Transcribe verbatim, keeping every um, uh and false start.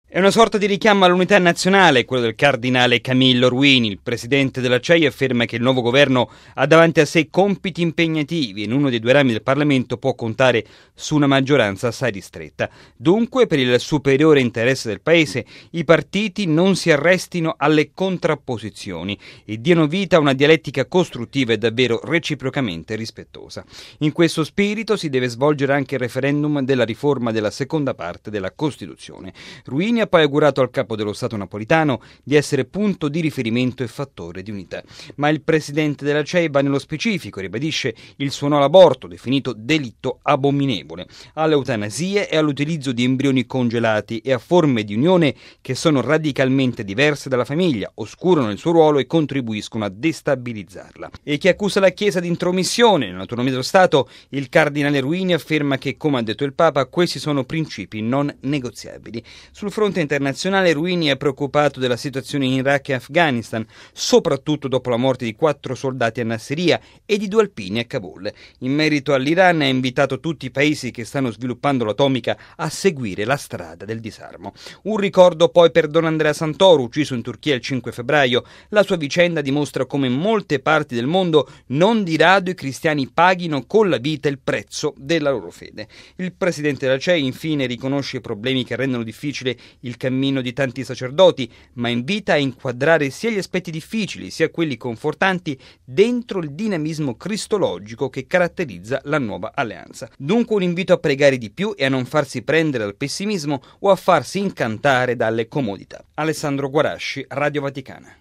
È una sorta di richiamo all'unità nazionale, quello del cardinale Camillo Ruini. Il presidente della C E I afferma che il nuovo governo ha davanti a sé compiti impegnativi e in uno dei due rami del Parlamento può contare su una maggioranza assai ristretta. Dunque, per il superiore interesse del Paese, i partiti non si arrestino alle contrapposizioni e diano vita a una dialettica costruttiva e davvero reciprocamente rispettosa. In questo spirito si deve svolgere anche il referendum della riforma della seconda parte della Costituzione. Ruini ha poi augurato al capo dello Stato napolitano di essere punto di riferimento e fattore di unità. Ma il presidente della C E I va nello specifico e ribadisce il suo no all'aborto, definito delitto abominevole, alle eutanasie e all'utilizzo di embrioni congelati e a forme di unione che sono radicalmente diverse dalla famiglia, oscurano il suo ruolo e contribuiscono a destabilizzarla. E chi accusa la Chiesa di intromissione nell'autonomia dello Stato, il cardinale Ruini afferma che, come ha detto il Papa, questi sono principi non negoziabili. Sul fronte internazionale Ruini è preoccupato della situazione in Iraq e Afghanistan, soprattutto dopo la morte di quattro soldati a Nasiriyah e di due alpini a Kabul. In merito all'Iran ha invitato tutti i paesi che stanno sviluppando l'atomica a seguire la strada del disarmo. Un ricordo poi per Don Andrea Santoro, ucciso in Turchia il cinque febbraio. La sua vicenda dimostra come in molte parti del mondo non di rado i cristiani paghino con la vita il prezzo della loro fede. Il presidente della C E I infine riconosce i problemi che rendono difficile il cammino di tanti sacerdoti, ma invita a inquadrare sia gli aspetti difficili sia quelli confortanti dentro il dinamismo cristologico che caratterizza la nuova alleanza. Dunque un invito a pregare di più e a non farsi prendere dal pessimismo o a farsi incantare dalle comodità. Alessandro Guarasci, Radio Vaticana.